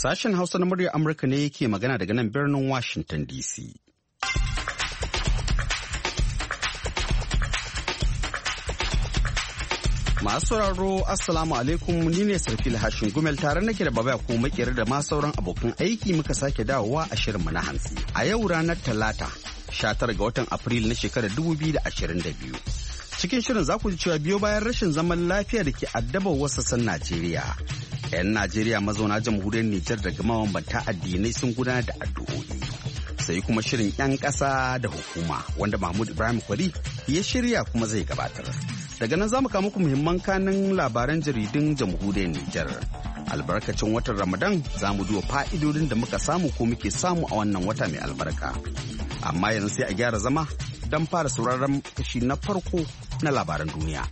Sashen Hausa na muryar Amurka ne yake magana daga nan birnin Washington DC. Masu sauraro Assalamu alaikum, ni ne Sarfil Hashin Gumel tare nake da Baba ko makere da ma sauran abokan aiki muka sake dawowa a shirinmu na hantsi. A yau ranar Talata, 19 ga watan Afrilu na shekarar 2022. Cikin shirin za ku ji cewa biyo bayan rashin zaman lafiya da ke addabar wasu sassan Najeriya. 'Yan Najeriya mazauna jamhuriyar Nijar daga mabambanta addinai sun gudanar da addu'o'i. Sai kuma shirin 'yan ƙasa da hukuma wanda Mahmud Ibrahim Kwari ya shirya kuma zai gabatar. Daga nan za mu kawo muku muhimman kanin labaran jaridun jamhuriyar Nijar. Albarkacin watan Ramadan za mu duba fa'idodin da muka samu ko muke samu a wannan wata mai albarka. Amma yanzu sai a gyara zama don fara sauraron kashi na farko na labaran duniya.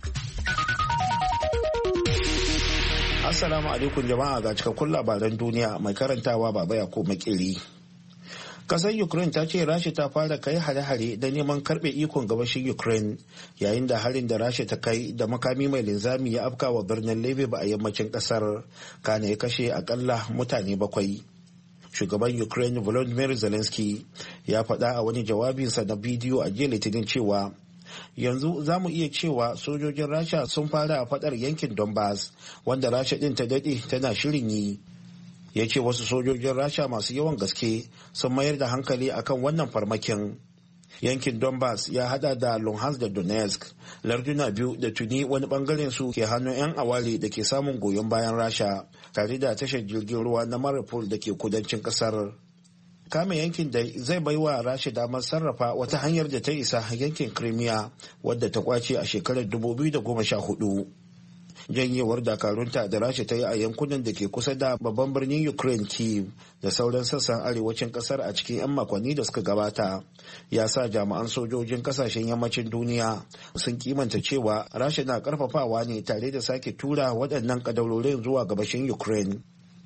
Assalamu alaikum jama'a, ga cikakkun labaran duniya mai karantawa Baba Yakubu Makeri. Kasar Ukraine ta ce Rasha ta fara kai hare-hare da neman karbe ikon gabashin Ukraine yayin da harin da Rasha ta kai da makami mai linzami ya afka wa birnin Lviv a yammacin kasar, kana ya kashe akalla mutane 7. Shugaban Ukraine Volodymyr Zelensky ya faɗa a wani jawabinsa na bidiyo a jiya Litinin cewa yanzu za mu iya cewa sojojin Rasha sun fara a fadar yankin Donbass wanda Rasha din ta dade tana shirin yi. Ya ce wasu sojojin Rasha masu yawan gaske sun mayar da hankali akan wannan farmakin. Yankin Donbass ya hada da Luhansk da Donetsk, larduna biyu da tuni wani bangaren su ke hannun 'yan awali da ke samun goyon bayan Rasha, tare da tashar jirgin ruwa na Mariupol da ke kudancin kasar. Kame yankin da zai baiwa Rasha damar sarrafa wata hanyar da ta isa yankin Crimea wadda ta kwace a shekarar 2014. Janyewar dakarunta da Rasha ta yi a yankunan da ke kusa da babban birnin Ukraine Kyiv da sauran sassan arewacin kasar a cikin 'yan makonni da suka gabata ya sa jami'an sojojin kasashen yammacin duniya sun kimanta cewa Rasha na karfafawa ne tare da sake tura waɗannan kadarorin zuwa gabashin Ukraine.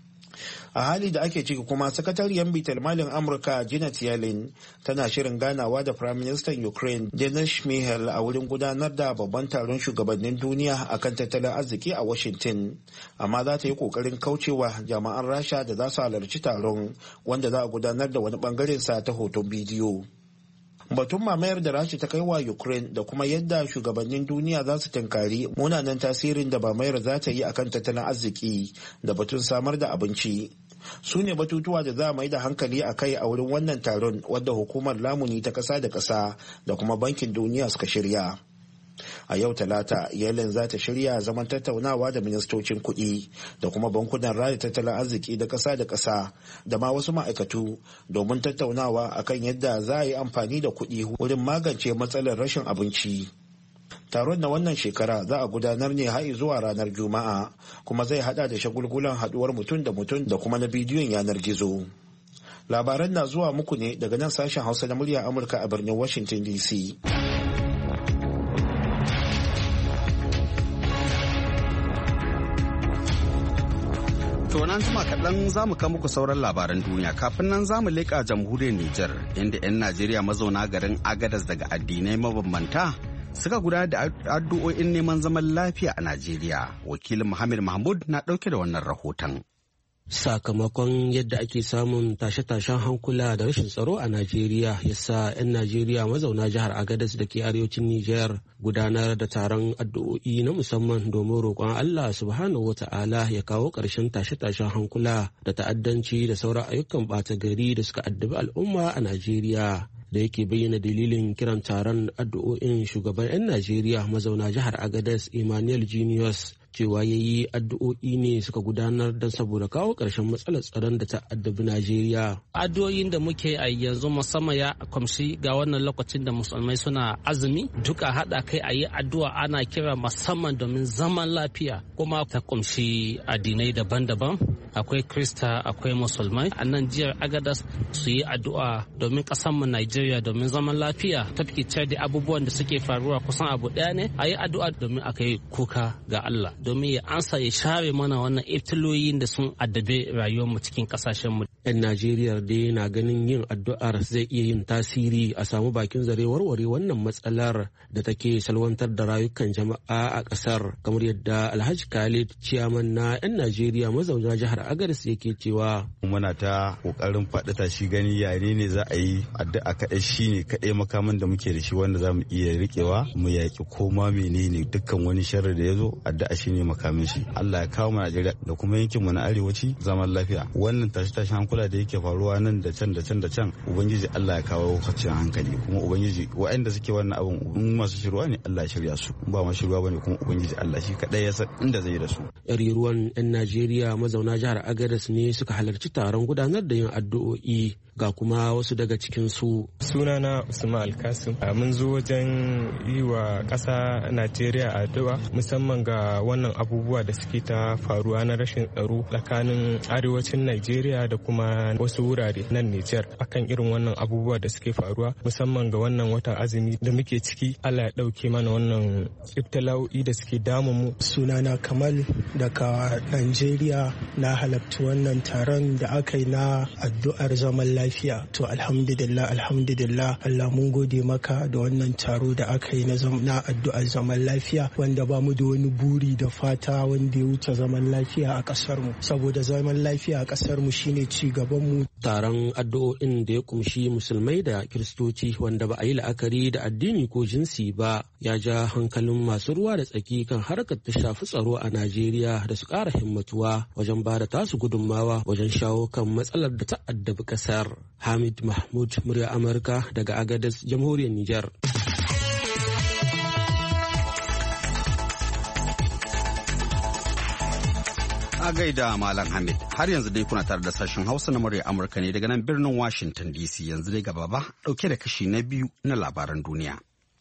A hali da ake ciki kuma sakatariyar bitar malin Amurka Janet Yellen tana shirin ganawa da Prime Minister Ukraine Denis Shmyhal a wurin gudanar da babban taron shugabannin duniya akan tattalin arziki a Washington, amma za ta yi kokarin kaucewa jama'an Rasha da za su halarci taron wanda za a gudanar da wani bangaren sa ta hoton bidiyo. Batun mamayar da Rasha ta kai wa Ukraine da kuma yadda shugabannin duniya za su tunkari munanan tasirin da mamayar za ta yi akan tattalin arziki da batun samar da abinci su ne batutuwa da za a mai da hankali a kai a wurin wannan taron wadda hukumar lamuni ta ƙasa da ƙasa da kuma bankin duniya suka shirya. A yau Talata, Yellen za ta shirya zaman tattaunawa da ministocin kuɗi da kuma bankunan raya tattalin arziki da ƙasa da ƙasa da ma wasu ma'aikatu domin tattaunawa akan yadda za a yi amfani da kuɗi wurin magance matsalar rashin abinci. Taron na wannan shekara za a gudanar ne har zuwa ranar Juma'a, kuma zai hada da shagulgulan haduwar mutum da kuma na bidiyon yanar gizo. Labaran na zuwa muku ne daga nan sashen Hausa na murya Amurka a birnin Washington DC. To nan jima kaɗan za mu muku sauran labaran duniya, kafin nan za mu leƙa jamhuriyar Nijar inda 'yan Najeriya mazauna garin Agadas daga addinai mabambanta suka gudanar da addu'o'in neman zaman lafiya a Najeriya. Wakilin Muhammad Mahmud na ɗauke da wannan rahoton. Sakamakon yadda ake samun tashe-tashen hankula da rashin tsaro a Najeriya ya sa 'yan Najeriya mazauna jihar Agadez da ke arewacin Nijar gudanar da taron addu'o'i na musamman domin roƙon Allah subhanahu wata'ala ya kawo ƙarshen tashe-tashen hankula da ta'addanci da sauran ayyukan ɓata gari da suka addabi al'umma a Najeriya. Da yake bayyana dalilin kiran taron addu'o'in, shugaban 'yan Najeriya mazauna jihar Agadez Emmanuel Junius cewa ya yi addu'o'i ne suka gudanar don saboda kawo ƙarshen matsalar tsaron da ta addabi Najeriya. Addu'o'in da muke a yanzu musamman ya kwamshi ga wannan lokacin da musulmai suna azumi, duka haɗa kai a yi addu'a ana kira musamman domin zaman lafiya, kuma ta kwamshi addinai daban-daban, akwai Krista akwai musulmai. A nan jihar Agadas su yi addu'a domin ƙasarmu Najeriya domin zaman lafiya, tafiye da abubuwan da suke faruwa kusan abu ɗaya ne, a yi addu'a domin a kai kuka ga Allah, domin ya ansa ya share mana wannan ibtiloyin da sun addabe rayuwarmu cikin kasashenmu. 'Yan Najeriya dai na ganin yin addu'ar zai iya yin tasiri a samu bakin zare warware wannan matsalar da take salwantar da rayukan jama'a a ƙasar, kamar yadda Alhaji Khalid, ciyaman na 'yan Najeriya mazauna jihar Agadez, yake cewa. Muna ta ƙoƙarin faɗi tashi gani yare ne za a yi addu'a kaɗai shine kaɗai makaman da muke da shi wanda za mu iya riƙewa mu yaƙi koma menene dukkan wani sharri da ya zo addu'a shine makamin shi. Allah ya kawo mu Najeriya da kuma yankin mu na arewaci zaman lafiya. Wannan tashi hankula da yake faruwa nan da can da can da can, ubangiji Allah ya kawo kwanciyar hankali, kuma ubangiji waɗanda suke wannan abun in masu shirwa ne Allah ya shirya su, ba ma shirwa bane kuma ubangiji Allah shi kadai ya san inda zai da su. Ruwan 'yan Najeriya mazauna jihar Agadez ne suka halarci taron gudanar da yin addu'o'i, ga kuma wasu daga cikin su. Sunana Usman Alkasim. Mun zo wajen yi wa ƙasa Najeriya addu'a musamman ga wannan abubuwa da suke ta faruwa na rashin tsaro tsakanin arewacin Najeriya da kuma wasu wurare nan Nijar, akan irin wannan abubuwa da suke faruwa musamman ga wannan wata azumi da muke ciki. Allah ya ɗauke mana wannan ibtila'o'i da suke damun mu. Sunana Kamal daga Najeriya, na halarci wannan taron da aka yi na addu'ar zaman lafiya. To alhamdulillah Allah mun gode maka da wannan taro da aka yi na addu'ar zaman lafiya, wanda ba mu da wani buri da fata wanda ya wuce zaman lafiya a kasar mu, saboda zaman lafiya a kasar mu shine ci gaban mu. Taron addu'o'in da ya kumshi musulmai da kiristoci wanda ba a yi la'akari da addini ko jinsi ba ya ja hankalin masu ruwa da tsaki kan harkar ta shafi tsaro a Najeriya da su ƙara himmatuwa wajen ba da tasu gudunmawa wajen shawo kan matsalar da ta addabi ƙasar. Hamid Mahmud, murya Amurka daga Agadez, Jamhuriyar Nijar. A gaida Malam Hamid, har yanzu dai kuna tare da sashen Hausa na murya Amurka ne daga nan birnin Washington DC. Yanzu dai gaba ba ɗauke da kashi na biyu na labaran duniya.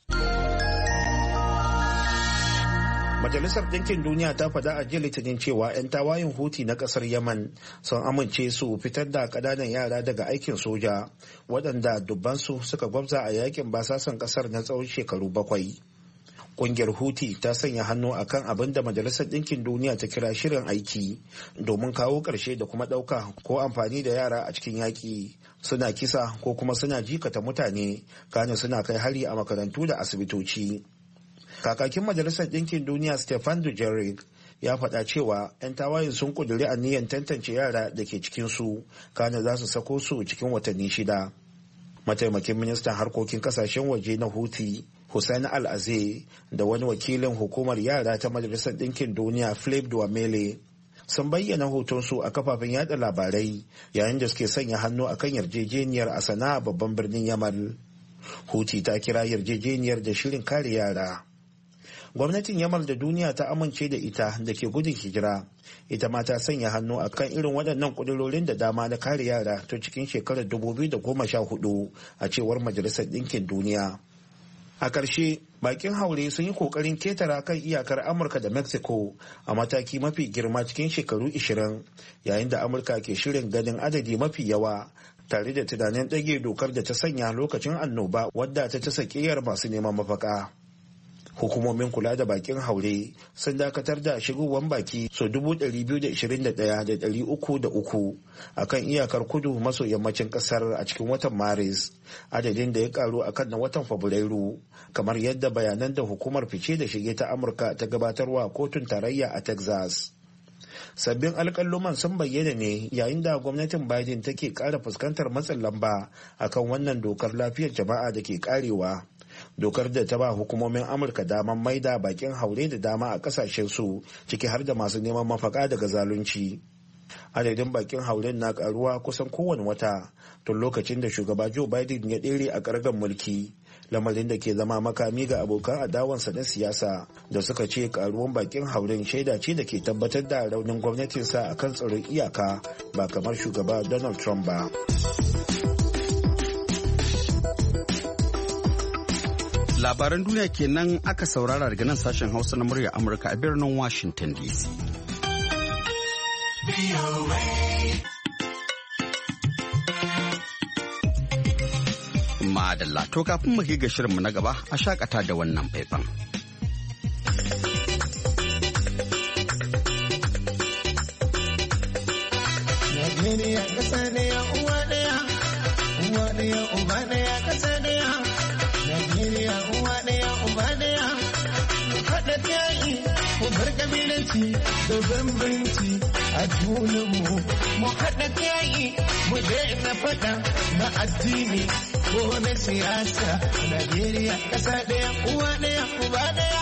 Majalisar Ɗinkin Duniya ta faɗa a jiya Litinin cewa 'yan tawayin Huti na ƙasar Yaman sun amince su fitar da ƙananan yara daga aikin soja, waɗanda dubbansu suka gwabza a yakin basasan ƙasar na tsawon shekaru 7. Ƙungiyar Huti ta sanya hannu akan abin da Majalisar Ɗinkin Duniya ta kira shirin aiki domin kawo ƙarshe da kuma ɗauka ko amfani da yara a cikin yaƙi, suna kisa ko kuma suna jikata mutane, kana suna kai hari a makarantu da asibitoci. Kakakin Majalisar Ɗinkin Duniya Stefan Dujarric ya faɗa cewa 'yan tawayen sun ƙudiri aniyan tantance yara da ke cikinsu, kana za su sako su cikin watanni 6. Mataimakin ministan harkokin kasashen waje na Houthi, Hussein Al-Azeh, da wani wakilin hukumar yara ta Majalisar Ɗinkin Duniya Philip Duamele sun bayyana hotonsu a kafafen yada labarai yayin da suke sanya hannu akan yarjejeniyar a Sana'a, babban birnin Yamal. Houthi ta kira yarjejeniyar da shirin kare yara. Gwamnatin Yamal da duniya ta amince da ita da ke gudun hijira, ita ma ta sanya hannu a kan irin waɗannan ƙudurorin da dama na kare yara tun cikin shekarar 2014 a cewar Majalisar Ɗinkin Duniya. A ƙarshe, bakin haure sun yi ƙoƙarin ketara kan iyakar Amurka da Mexico a mataki mafi girma cikin shekaru 20, yayin da Amurka ke shirin ganin adadi mafi yawa, tare da tunanin ɗage dokar da ta sanya lokacin annoba wadda ta sakiyar masu neman mafaka. Hukumomin kula da bakin haure sun dakatar da shigowar baki so 221,303 a kan iyakar kudu maso yammacin kasar a cikin watan Maris, adadin da ya karu a kan na watan Fabrairu, kamar yadda bayanan da hukumar fice da shige ta Amurka ta gabatarwa kotun tarayya a Texas. Sabbin alƙalluman sun bayyana ne yayin da gwamnatin Biden take ƙara fuskantar matsin lamba akan wannan dokar lafiyar jama'a da ke ƙarewa. Dokar da ta ba hukumomin Amurka daman maida bakin haure da dama a kasashen su, ciki har da masu neman mafaka daga zalunci. Adadin bakin hauren na karuwa kusan kowane wata tun lokacin da shugaba Joe Biden ya ɗere a ƙargan mulki, lamarin da ke zama makami ga abokan adawansa na siyasa da suka ce karuwan bakin hauren shaida ce da ke tabbatar da raunin gwamnatinsa akan tsaron iyaka, ba kamar shugaba Donald Trump ba. Labaran duniya kenan aka saurara daga nan sashen Hausa na murya Amurka a birnin Washington DC. Madalla, to kafin mu ga shirinmu na gaba a shakata da wannan faifan. Najeriya ƙasa ne uwa ɗaya uba ɗaya ƙasa ɗaya. Najeriya uwa ɗaya uba ɗaya. Mu haɗa yayi mu bar ƙabilanci da bambanci a junanmu. Mu haɗa yayi mu daina faɗa na addini ko na siyasa. Najeriya ƙasa ɗaya uwa ɗaya uba ɗaya.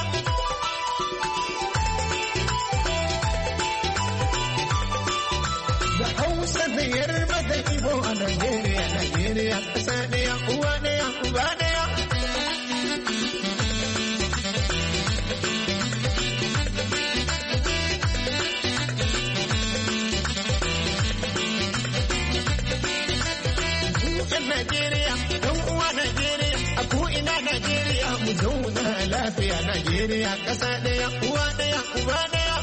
Da Hausa da Yarba da Ibo a Najeriya, Najeriya ƙasa ɗaya uwa ɗaya uba ɗaya. Najeriya, ɗan uwa Najeriya, a ko'ina Najeriya, mu zauna lafiya Najeriya, ƙasa ɗaya, uwa ɗaya, uba ɗaya.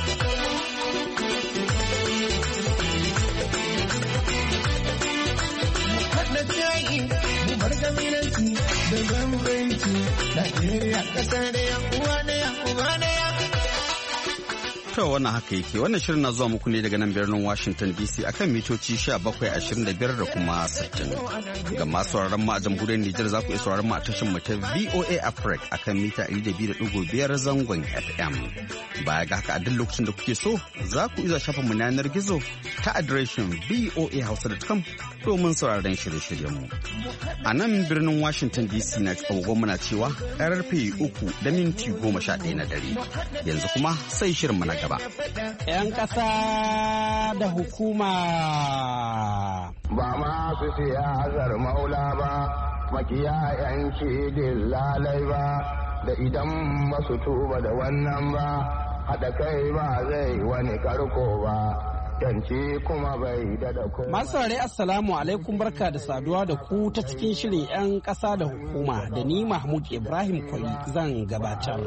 Mu haɗa jayi, mu bar ƙabilanci da bambanci, Najeriya, ƙasa ɗaya, uwa ɗaya, uba ɗaya. To wannan haka yake, wannan shirin na zuwa muku ne daga nan birnin Washington DC akan mitoci 1725 da kuma 60. Ga masu sauraron mu a jamhuriyar Nijar za ku iya sauraron mu a tashar mu ta VOA Africa akan mita 200.5 zangon FM. Baya ga haka a duk lokacin da kuke so za ku iya shafa mu na yanar gizo ta adireshin voahausa.com domin sauraron shirye-shiryen mu. A nan birnin Washington DC na agogon muna cewa karfe 3:11 na dare. Yanzu kuma sai shirin mu na gaba. 'Yan ƙasa da hukuma. Ba ma su siyasar maula ba, makiya 'yanci dillalai ba, da idan ba su tuba da wannan ba, haɗa kai ba zai wani karko ba. Yanci kuma bai da kuma. Masu saurare assalamu alaikum, barka da saduwa da ku ta cikin shirin 'yan ƙasa da hukuma da ni Mahmud Ibrahim Kwali zan gabatar.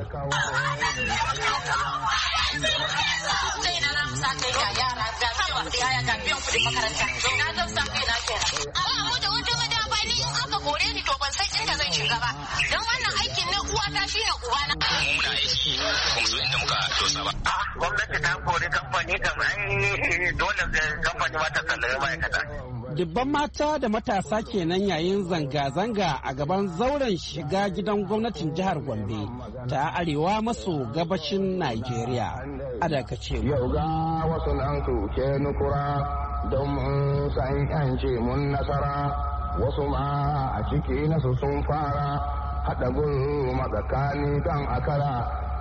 Sai na nan sa kai ga yara ga cewa da yaya ga biyan kudin makaranta. Na zan sa kai na kenan. Amma mu da wata madaba ni in aka kore ni to ban san inda zan shiga ba. Dan wannan aikin na uwata shine ubana. Mu muna aiki kuma so inda muka dosa ba. Gwamnati ta kore kamfani kan ai dole kamfani ma ta sallame ma'aikata. Dubban mata da matasa kenan yayin zanga-zanga a gaban zauren shiga gidan gwamnatin jihar Gombe ta arewa maso gabashin Najeriya. Adaka ce. Yau ga wasu nan su ke nukura don mun san yanci mun nasara, wasu ma a ciki nasu sun fara haɗa gulu matsakani kan akara.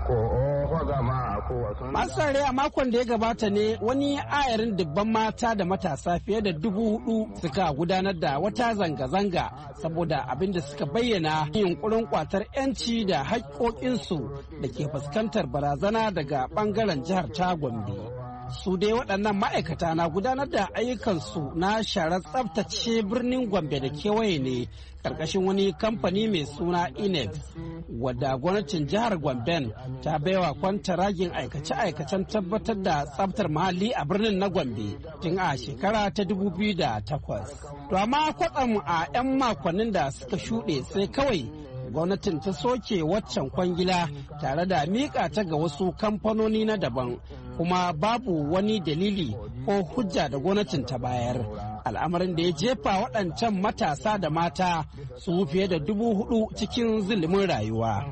Masare a makon da ya gabata ne wani ayarin dubban mata da matasa fiye da 4,000 suka gudanar da wata zanga-zanga saboda abin da suka bayyana yunkurin kwatar 'yanci da haƙƙoƙinsu da ke fuskantar barazana daga ɓangaren jihar ta Gombe. Su dai waɗannan ma'aikata na gudanar da ayyukansu na sharar tsabtace birnin Gombe da kewaye ne ƙarƙashin wani kamfani mai suna Inex, wadda gwamnatin jihar Gombe ta baiwa kwantaragin aikace-aikacen tabbatar da tsabtar muhalli a birnin na Gombe tun a shekara ta 2008. To amma kwatsam a 'yan makonnin da suka shuɗe sai kawai gwamnatin ta soke waccan kwangila tare da miƙa ta ga wasu kamfanoni na daban, kuma babu wani dalili ko hujja da gwamnatin ta bayar, al'amarin da ya jefa waɗancan matasa da mata su fiye da 4,000 cikin zulumin rayuwa.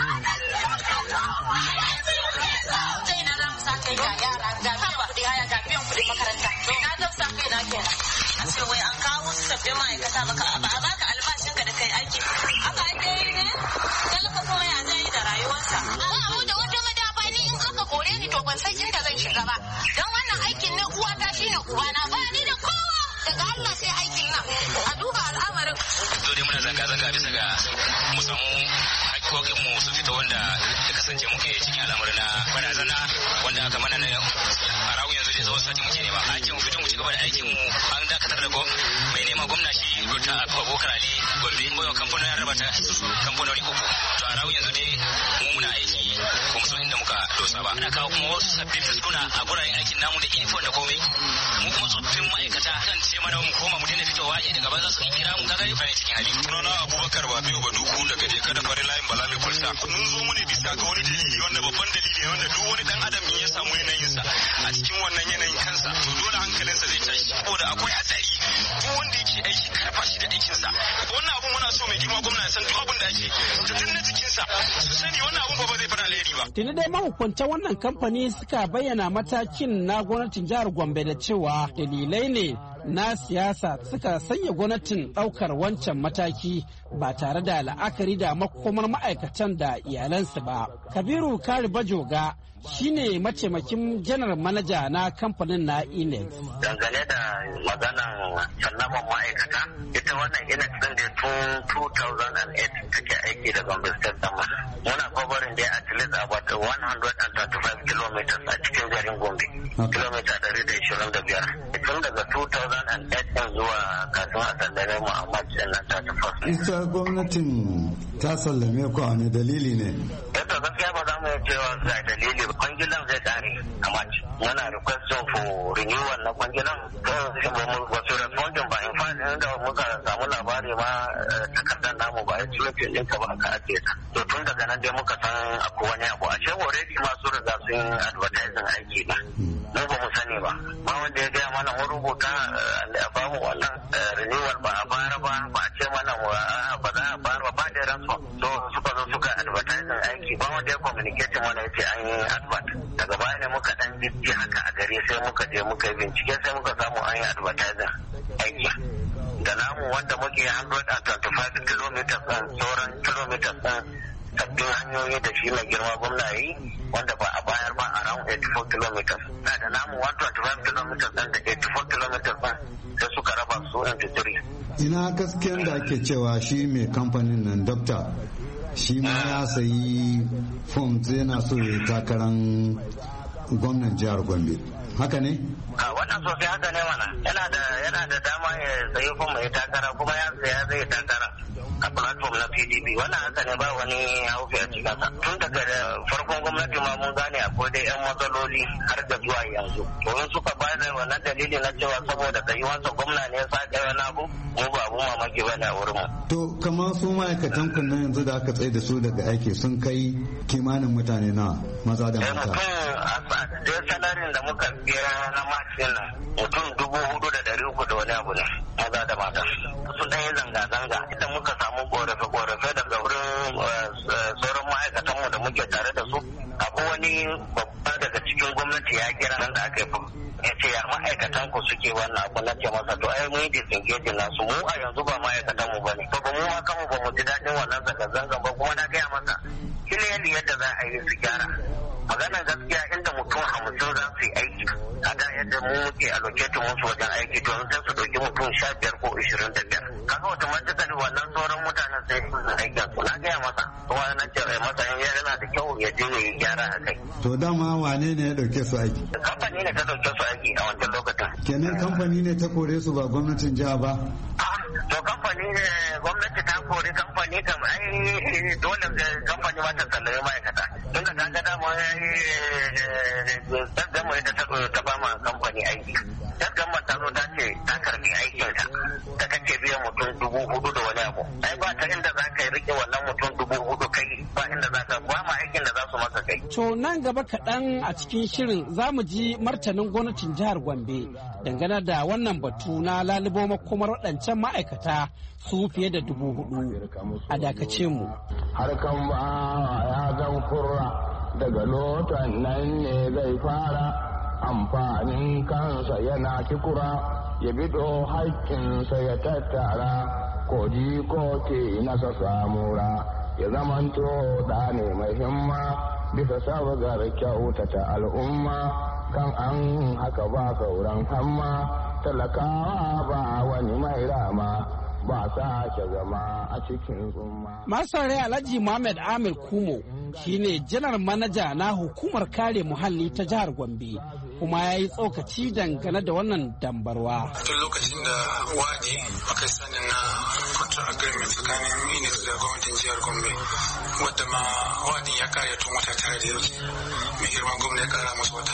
Wai an kawo sabbin ma'aikata maka a baka albashinka da kai aiki. Haka ake yi ne? Talaka kuma ya zai da rayuwarsa. Mu da wata madafa ni in aka kore ni to ban san inda zan shiga ba. Don wannan aikin na uwata shine ubana, ba ni da kowa daga Allah sai aikin nan. A duba al'amarin. To dai muna zanga-zanga bisa ga mu samu haƙƙoƙin mu su fita wanda ya kasance muke cikin al'amarin na barazana wanda aka mana na a rawu yanzu da tsawon sati muke nema. Aikin mu fito mu ci gaba da aikin mu an dakatar da mai nema gwamna shi ta abokar ali gombe mawa kamfanonin raba ta kamfanoni 3 to a rawu yanzu dai mu muna aiki kuma sun inda muka dosa ba. Ana kawo kuma wasu sabbin fuskuna a guraren aikin namu da uniform da komai, mu kuma tsoffin ma'aikata kan ce mana mu koma mu daina fitowa da gaba za su kira mu kaga fa cikin hali. Sunana Abubakar Babiu Baduku daga Jeka da Farin Layin Balami Kulsa. Mun zo mu ne bisa ga wani dalili wanda babban dalili wanda duk wani dan adam ya samu yanayinsa a cikin wannan yanayin kansa to dole hankalinsa zai tashi saboda akwai hatsari. Duk wanda yake aiki karfa shi da aikinsa. Wannan abun muna so mai girma gwamna ya san duk abin da ake da tun na jikinsa su sani wannan abun ba zai fara alheri ba. Tuni dai mahukuntan wannan kamfani suka bayyana matakin na gwamnatin jihar Gombe da cewa dalilai ne na siyasa suka sanya gwamnatin ɗaukar wancan mataki ba tare da la'akari da makomar ma'aikatan da iyalansu ba. Kabiru Kari Bajoga shine mataimakin janar manaja na kamfanin na Inex. Dangane da maganan sallaman ma'aikata, ita wannan Inex din da tun 2008 take aiki da Gombe State Dama. Muna covering da at least about 135 kilometers a cikin garin Gombe. Kilomita 125. Tun daga 2008 zuwa kasuwa a sallame mu a March na 31. Ita gwamnatin ta sallame ku a wani dalili ne? Yadda gaskiya ba za mu yi cewa ga dalili ba. Kwangilan zai kare a March. Muna requesting for renewal na kwangilan. Ba su responding ba. In fact, inda muka samu labari ma takardar namu ba ya ci rufin ɗinka ba aka ajiye ta. To tun daga nan dai muka san akwai wani abu. A ce already masu riga sun advertising aiki ba. Mu ba mu sani ba. Ba wanda ya gaya mana mu rubuta ba mu wannan renewal ba a bara ba a ce mana ba za a bara ba da ransu. So suka zo suka advertising aiki ba wanda ya communicating mana yace an yi advert. Daga baya ne muka dan jijji haka a gari sai muka je muka yi bincike sai muka samu an yi advertising aiki. Da namu wanda muke 125 kilometers ɗin sauran kilometers ɗin sabbin hanyoyi da shi mai girma gwamna yi wanda ba a bayar ba around 84 kilometers. Da namu 125 kilometers ɗin da 84 kilometers ɗin sai suka raba su into 3. Ina gaskiyar da ake cewa shi mai kamfanin nan dokta shi ma ya sayi fom yana so ya takarar gwamnan jihar Gombe. Haka ne? A wannan sosai haka ne mana yana da dama ya sayi fom ya takara kuma ya saya zai takara a platform na PDP. Wannan haka ne ba wani haufi a cikin sa. Tun daga farkon gwamnati ma mun gane akwai dai 'yan matsaloli har da zuwa yanzu. To in suka ba da wannan dalili na cewa saboda tsayuwarsa gwamna ne ya sa kai wani abu mu ba abu mamaki ba ne a wurin mu. To kamar su ma'aikatan kunna yanzu da aka tsaye da su daga aiki sun kai kimanin mutane na maza da mata. Mutum salarin da muka biya na mashin mutum 4,300 da wani abu ne maza da mata. Sun ɗan yi zanga-zanga idan muka samu korafe-korafe daga wurin sauran ma'aikatanmu da muke tare da su. Akwai wani babba daga cikin gwamnati ya kira nan da aka yi ya ce ya ma'aikatan ku suke wannan abu na ce masa to ai mun yi disengage nasu mu a yanzu ba ma'aikatan mu bane to ba mu ma kanmu ba mu ji daɗin wannan zanga-zanga ba kuma na gaya masa kiliyali yadda za a yi su gyara maganar gaskiya inda mutum 50 za su yi aiki a da yadda mu muke allocating musu wajen aiki to sai su ɗauki mutum 15 ko 25 kaga automatically wannan sauran mutanen sai su aikin su na gaya masa kuma na ce masa yana da kyau ya je ya yi gyara a kai. To dama wane ne ya ɗauke su aiki? Kamfani ne ta ɗauke su aiki a wancan lokacin. Kenan kamfani ne ta kore su ba gwamnatin jiha ba? To kamfani ne gwamnati ta kore kamfani kam ai dole kamfani ma ta sallame ma'aikata. Tun da kaga dama gama ita ta ba ma kamfani aiki. Gama ta zo ta ce ta karbi aikinta da kake biyan mutum 4,000 da wani abu. Ai ba ta inda za ka rike wannan mutum 4,000 kai ba inda za ka ba ma aikin da za su masa kai. To nan gaba kaɗan a cikin shirin za mu ji martanin gwamnatin jihar Gombe dangane da wannan batu na lalubo makomar waɗancan ma'aikata su fiye da 4,000 a dakace mu. Harkan ba ya zan kurra daga lotan nan ne zai fara amfanin kansa yana kikura ya bido haƙƙinsa ya tattara koji ko ke nasa samura ya zamanto da ne mai himma bisa sabgar kyautata al'umma kan an haka ba sauran hamma talakawa ba wani mai rama ba sake zama a cikin tsumma. Masarare Alhaji Muhammad Amir Kumo shine janar manaja na hukumar kare muhalli ta jihar Gombe kuma ya yi tsokaci dangane da wannan dambarwa. Tun lokacin da wadi aka sanin na contract agreement tsakanin Inex da gwamnatin jihar Gombe wadda ma wadin ya kare tun wata tare da yau mai girman gwamna ya kara musu wata shida.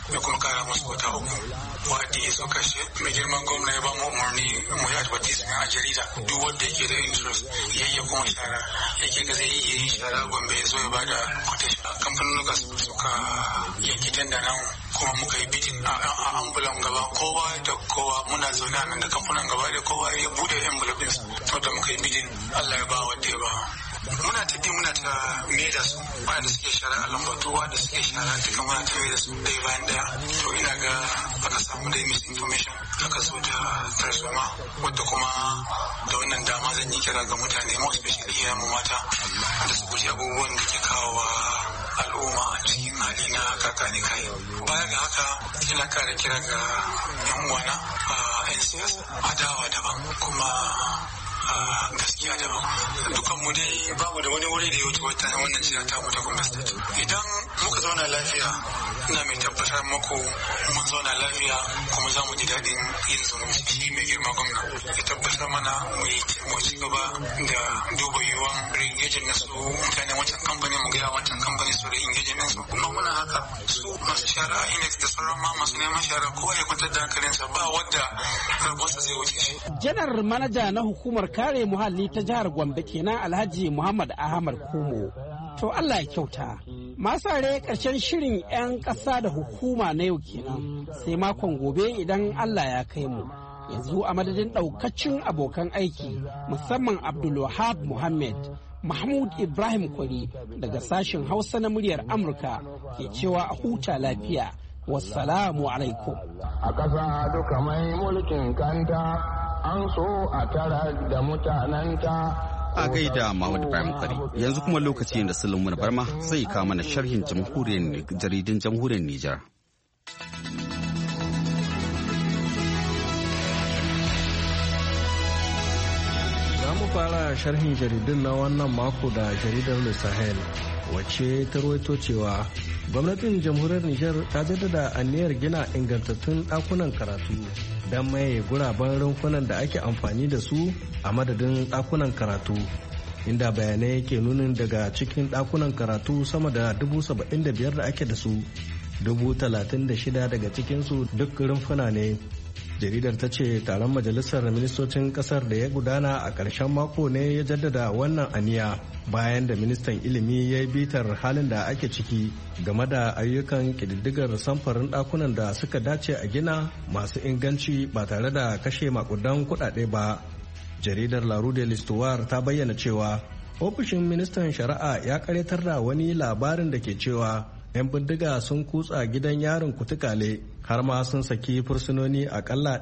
da kuma kara musu wata 3 wa'adi ya zo kashe. Mai girman gwamna ya ba mu umarni mu yi advertisement a jarida duk wanda yake da interest yayya kuma shara yake ga zai iya yin shara Gombe ya zo ya bada quotation. Kamfanonuka suka yanki tenda nan kuma muka yi bitin a ambulan gaba kowa da kowa muna zaune a nan da kamfanin gaba da kowa ya bude envelope din to da muka yi bitin Allah ya ba wanda ya ba. Muna ta me da su wanda suke shara a lambatu wanda suke shara duka muna ta me da su ɗaya bayan ɗaya. To ina ga aka samu da misinformation aka zo da tarzoma wadda kuma da wannan dama zan yi kira ga mutane mu especially iyayen mu mata da su guji abubuwan da ke kawo al'umma a cikin hali na kakani kai. Baya ga haka ina kara kira ga yan uwana a 'yan siyasa adawa daban kuma gaskiya daban. Dukan mu dai babu da wani wuri da ya wuce wannan jiya ta mu ta gwamnati. Idan muka zauna lafiya ina mai tabbatar muku mun zauna lafiya kuma za mu ji daɗin yin zumunci. Shi mai girma gwamna ya tabbatar mana mu ci gaba da duba yiwuwan ringejin na su mutane wancan kamfani mu gaya wancan kamfani su da ingejin ɗinsu. Kuma muna haka su masu shara Inex da sauran ma masu neman shara kowa ya kwantar da hankalinsa ba wadda rabonsa zai wuce shi. Janar manaja na hukumar kare muhalli ta jihar Gombe kenan Alhaji Muhammad Ahmad Kumo. To Allah ya kyauta. Masare ƙarshen shirin 'yan ƙasa da hukuma na yau kenan sai makon gobe idan Allah ya kai mu. Yanzu a madadin ɗaukacin abokan aiki musamman Abdulwahab Muhammad, Mahmud Ibrahim Kwari daga sashen Hausa na muryar Amurka ke cewa a huta lafiya. Wassalamu alaikum. A ƙasa duka mai mulkin kanta an so a tara da mutanenta. A gaida Mahmud Ibrahim Kwari. Yanzu kuma lokaci da Sulaiman Barma zai kawo mana sharhin jaridun jamhuriyar Nijar. Za mu fara sharhin jaridun na wannan mako da jaridar Le Sahel, wacce ta rawaito cewa gwamnatin jamhuriyar Nijar ta jaddada aniyar gina ingantattun ɗakunan karatu don maye guraben rumfunan da ake amfani da su a madadin ɗakunan karatu, inda bayanai ke nunin daga cikin ɗakunan karatu sama da 75,000 da ake da su 36,000 daga cikinsu duk rumfuna ne. Jaridar ta ce taron majalisar ministocin kasar da ya gudana a ƙarshen mako ne ya jaddada wannan aniya bayan da ministan ilimi ya yi bitar halin da ake ciki game da ayyukan ƙididdigar samfarin ɗakunan da suka dace a gina masu inganci ba tare da kashe makudan kuɗaɗe ba. Jaridar La Rue de l'Histoire ta bayyana cewa ofishin ministan shari'a ya karyatar da wani labarin da ke cewa 'yan bindiga sun kutsa gidan yarin Kutukale har ma sun saki fursunoni akalla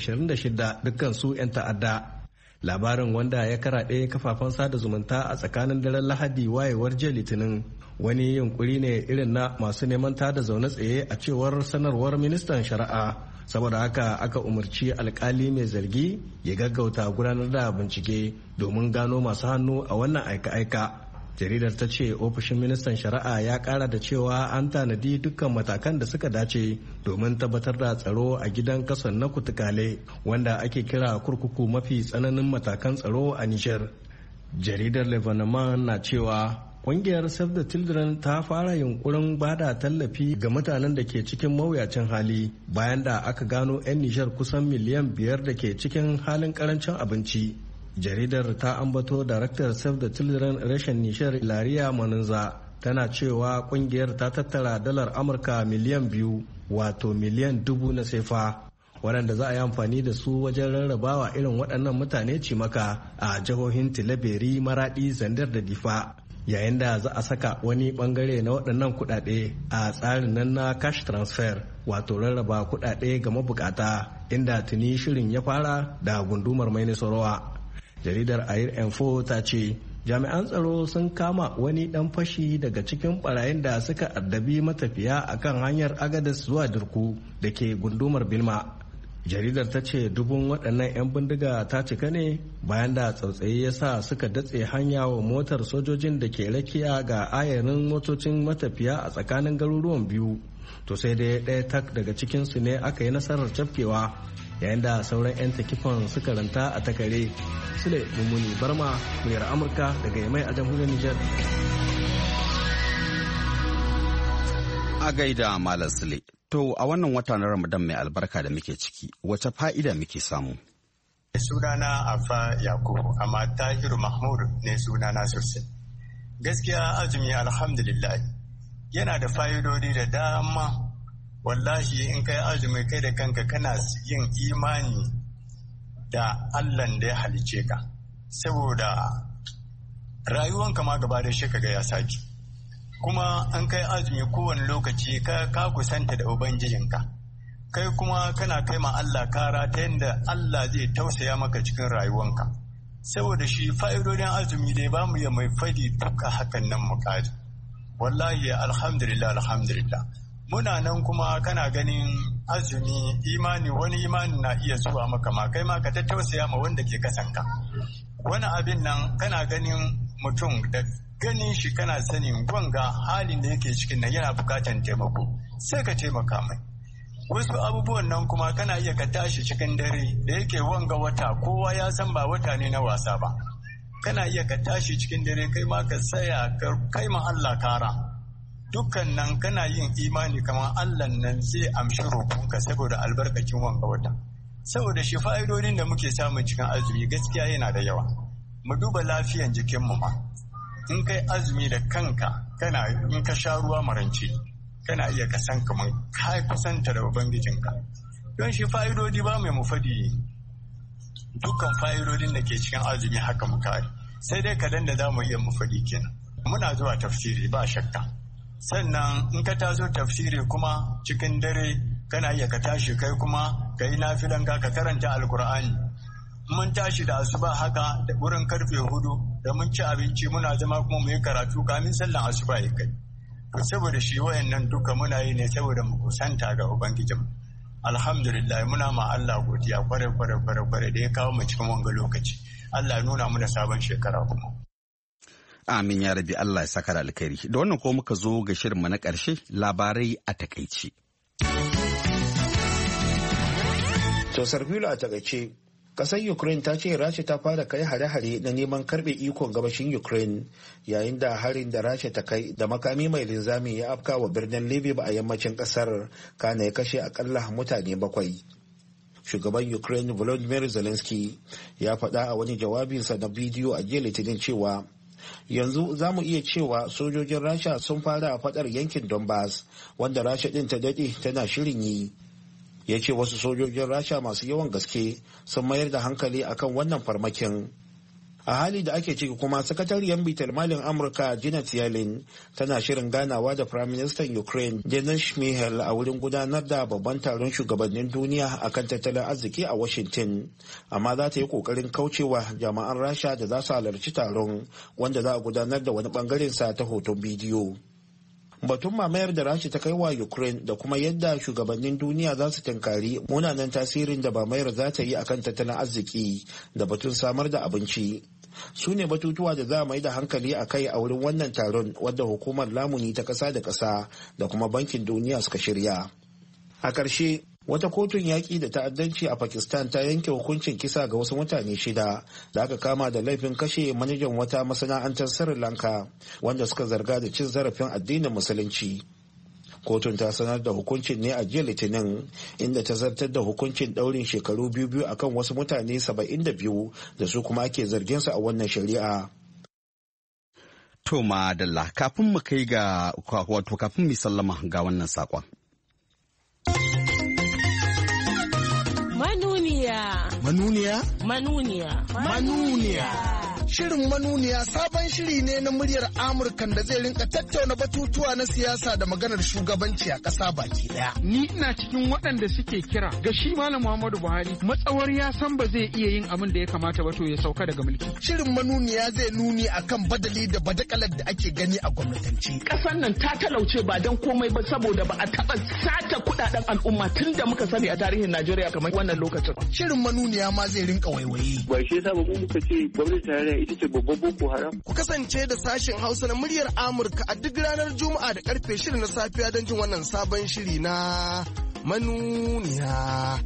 126 dukkan su 'yan ta'adda. Labarin wanda ya karaɗe kafafen sada zumunta a tsakanin daren Lahadi wayewar jiya Litinin wani yunkuri ne irin na masu neman tada zaune tsaye a cewar sanarwar ministan shari'a. Saboda haka aka umarci alkali mai zargi ya gaggauta gudanar da bincike domin gano masu hannu a wannan aika-aika. Jaridar ta ce ofishin ministan shari'a ya kara da cewa an tanadi dukkan matakan da suka dace domin tabbatar da tsaro a gidan kason na Kutukale wanda ake kira kurkuku mafi tsananin matakan tsaro a Nijar. Jaridar Lebanon na cewa ƙungiyar Save the Children ta fara yunkurin bada tallafi ga mutanen da ke cikin mawuyacin hali bayan da aka gano 'yan Nijar kusan miliyan 5 da ke cikin halin karancin abinci. Jaridar ta ambato daraktar Save the Children reshen Nishar Ilariya Manunza tana cewa kungiyar ta tattara dalar Amurka miliyan 2 wato miliyan 1000 na sefa waɗanda za a yi amfani da su wajen rarrabawa irin waɗannan mutane cimaka a jihohin Tilaberi, Maradi, Zandar da Difa, yayin da za a saka wani bangare na waɗannan kuɗaɗe a tsarin nan na cash transfer wato rarraba kuɗaɗe ga mabukata, inda tuni shirin ya fara da gundumar Mai Nasarawa. Jaridar Air Info ta ce jami'an tsaro sun kama wani dan fashi daga cikin barayin da suka addabi matafiya akan hanyar Agadez zuwa Dirku da ke gundumar Bilma. Jaridar ta ce dubun waɗannan 'yan bindiga ta cika ne bayan da tsautsayi ya sa suka datse hanya wa motar sojojin da ke rakiya ga ayarin motocin matafiya a tsakanin garuruwan biyu. To sai dai ɗaya tak daga cikinsu ne aka yi nasarar cafkewa, yayin da sauran 'yan takifan suka ranta a takare. Sule Mummuni Barma, muryar Amurka daga Yamai a jamhuriyar Nijar. A gaida Malam Sule. To a wannan wata na Ramadan mai albarka da muke ciki, wace fa'ida muke samu? Sunana Afa Yakubu, amma Tahiru Mahmud ne sunana sosai. Gaskiya azumi alhamdulillah yana da fa'idodi da dama. Wallahi in kai azumi kai da kanka kana yin imani da Allahn da ya halice ka. Saboda rayuwanka ma gaba da shi kaga ya saki. Kuma an kai azumi kowane lokaci ka kusanta da ubangijinka. Kai kuma kana kai ma Allah kara ta yadda Allah zai tausaya maka cikin rayuwanka. Saboda shi fa'idodin azumi dai ba mu ya mai fadi duka hakan nan muƙadi. Wallahi alhamdulillah. Muna nan kuma kana ganin azumi wani imani na iya zuwa maka ma kai ma ka ta tausaya ma wanda ke kasanka. Wani abin nan kana ganin mutum da ganin shi kana sanin gwanga halin da yake cikin nan yana bukatan taimako sai ka taimaka mai. Wasu abubuwan nan kuma kana iya ka tashi cikin dare da yake wanga wata kowa ya san ba wata ne na wasa ba. Kana iya ka tashi cikin dare kai ma ka tsaya kai ma Allah kara. Dukkan nan kana yin imani kamar Allah nan zai amshi roƙonka saboda albarkacin wanga wata. Saboda shi fa'idodin da muke samun cikin azumi gaskiya yana da yawa. Mu duba lafiyan jikinmu ma. In kai azumi da kanka in ka sha ruwa marance kana iya ka san kamar ka kusanta da ubangijinka. Don shi fa'idodi ba mai mufadi dukkan fa'idodin da ke cikin azumi haka mu kare. Sai dai kadan da za mu iya mufadi kenan. Muna zuwa tafsiri ba shakka. Sannan in ka tazo tafsiri kuma cikin dare kana iya ka tashi kai kuma ka yi nafilanka ka karanta alkur'ani. Mun tashi da asuba haka da wurin karfe 4 da mun ci abinci muna zama kuma mu yi karatu kamin sallan asuba ya kai. Saboda shi wayannan duka muna yi ne saboda mu kusanta ga ubangijinmu. Alhamdulillah muna ma Allah godiya kware da ya kawo mu cikin wanga lokaci. Allah ya nuna muna sabon shekara kuma. Amin ya rabi, Allah ya saka da alkhairi. Da wannan ko muka zo ga shirinmu na ƙarshe, labarai a takaici. To Sarfilo a takaice, ƙasar Ukraine ta ce Rasha ta fara kai hare-hare na neman karɓe ikon gabashin Ukraine yayin da harin da Rasha ta kai da makami mai linzami ya afka wa birnin Lviv a yammacin ƙasar, kana ya kashe akalla mutane 7. Shugaban Ukraine Volodymyr Zelensky ya faɗa a wani jawabinsa na bidiyo a jiya Litinin cewa yanzu za mu iya cewa sojojin Rasha sun fara faɗar yankin Donbass wanda Rasha ɗin ta daɗe tana shirin yi. Ya ce wasu sojojin Rasha masu yawan gaske sun mayar da hankali akan wannan farmakin. A hali da ake ciki kuma sakatariyar bitar malin Amurka Janet Yellen tana shirin ganawa da Prime Minister Ukraine Denis Shmyhal a wurin gudanar da babban taron shugabannin duniya akan tattalin arziki a Washington. Amma za ta yi kokarin kaucewa jama'an Rasha da za su halarci taron wanda za a gudanar da wani bangaren sa ta hoton bidiyo. Batun mamayar da Rasha ta kai wa Ukraine da kuma yadda shugabannin duniya za su tunkari munanan tasirin da mamayar za ta yi akan tattalin arziki da batun samar da abinci. Su ne batutuwa da za a mai da hankali a kai a wurin wannan taron wadda hukumar lamuni ta ƙasa da ƙasa da kuma bankin duniya suka shirya. A ƙarshe, wata kotun yaƙi da ta'addanci a Pakistan ta yanke hukuncin kisa ga wasu mutane 6 da aka kama da laifin kashe manajan wata masana'antar Sri Lanka wanda suka zarga da cin zarafin addinin musulunci. Kotun ta sanar da hukuncin ne a jiya Litinin inda ta zartar da hukuncin ɗaurin shekaru 2 akan wasu mutane 72 da su kuma ake zargin su a wannan shari'a. To madalla, kafin mu kai ga kafin mu sallama ga wannan saƙon. Manuniya. Shirin Manuniya sabon shiri ne na muryar Amurkan da zai rinka tattauna batutuwa na siyasa da maganar shugabanci a ƙasa baki ɗaya. Ni ina cikin waɗanda suke kira ga shi Malam Muhammadu Buhari matsawar ya san ba zai iya yin abin da ya kamata ba to ya sauka daga mulki. Shirin Manuniya zai nuni akan badali da badakalar da ake gani a gwamnatance. Ƙasar nan ta talauce ba don komai ba saboda ba a taɓa sata kuɗaɗen al'umma tun da muka sani a tarihin Najeriya kamar wannan lokacin. Shirin Manuniya ma zai rinka waiwaye. Ba shi yasa ba mu muka ce gwamnati tarayya ita ce babban boko haram. Ku kasance da sashen Hausa na muryar Amurka a duk ranar Juma'a da karfe 6 na safiya don jin wannan sabon shiri na Manuniya.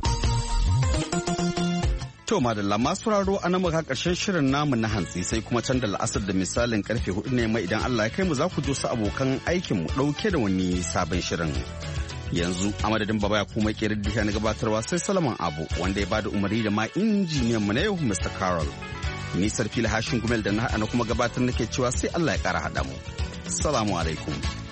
To madalla masu raro a nan muka karshen shirin namu na hantsi sai kuma can da la'asar da misalin karfe 4 ne mai idan Allah ya kai mu za ku jo su abokan aikin mu dauke da wani sabon shirin. Yanzu a madadin baba ya kuma kirin na gabatarwa sai Solomon Abu wanda ya bada umarni da ma injiniyan mu na yau Mr. Carol. Ni Sarfil Hashin Gumel da na kuma gabatar nake cewa sai Allah ya kara haɗa mu. Assalamu alaikum.